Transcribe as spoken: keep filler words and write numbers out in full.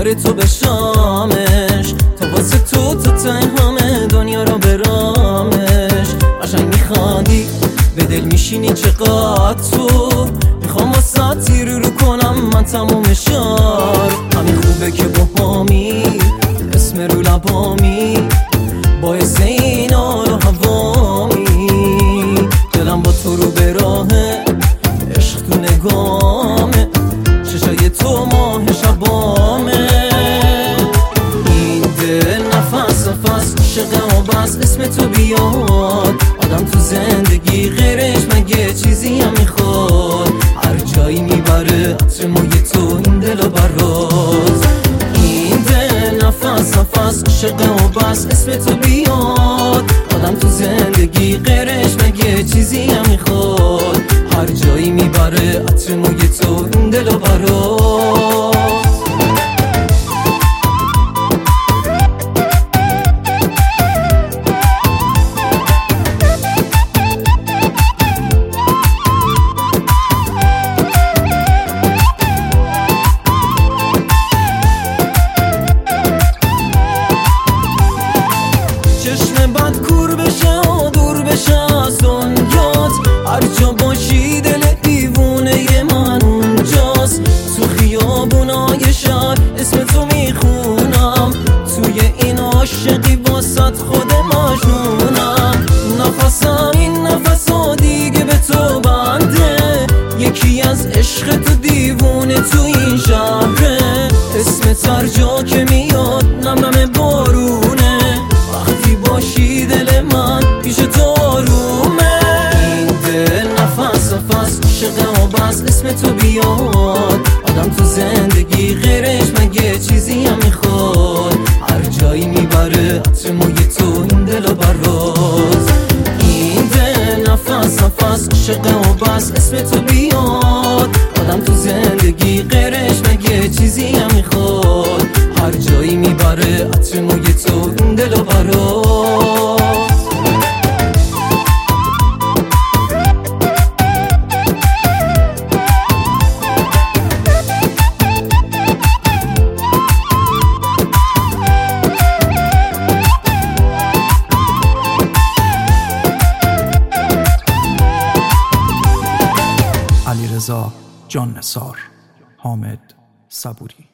میبره تو به شامش، تا واسه تو تو ته همه دنیا رو برامش. قشنگ میخوادی به دل میشینی چقدر تو، میخوام واسه تیر رو کنم من تموم شار. همین خوبه که با هامی اسم رو لبامی، باعث این آل و هوامی. دلم با تو رو به راهه، عشق تو نگامه، چشای تو ماه شبامه. این دل نفس نفس عشقه و بس اسم تو بیاد. آدم تو زندگی غیرش مگه چیزی هم میخواد؟ هر جایی میبره عطر موی تو این دلو برات. این دل نفس نفس عشقه و بس اسم تو بیاد. آدم تو زندگی غیرش مگه چیزی هم میخواد؟ هر جایی میبره عطر موی تو این دلو برات. چشم بد کور بشه و دور بشه از دنیات، هر جا باشی دل دیوونه من اونجاست. تو خیابونای شهر اسم تو میخونم، توی این عاشقی واسط خود مجنونم. نفسم این نفس و دیگه به تو بنده، یکی از عشق تو دیوونه تو این شهره. اسم هر جا که میاد نم نم بارونه، وقتی باشی دل من پیش تو آرومه. این دل نفس نفس عشقه و بس اسم تو بیاد. آدم تو زندگی غیرش مگه چیزی هم میخواد؟ هر جایی میبره عطر موی تو این دلو برات. این دل نفس نفس عشقه و بس اسم تو بیاد. آدم تو زندگی غیرش مگه چیزی هم میخواد؟ هر جایی میبره عطر موی تو این دلو برات. علیرضا جان نثار، حامد صبوری.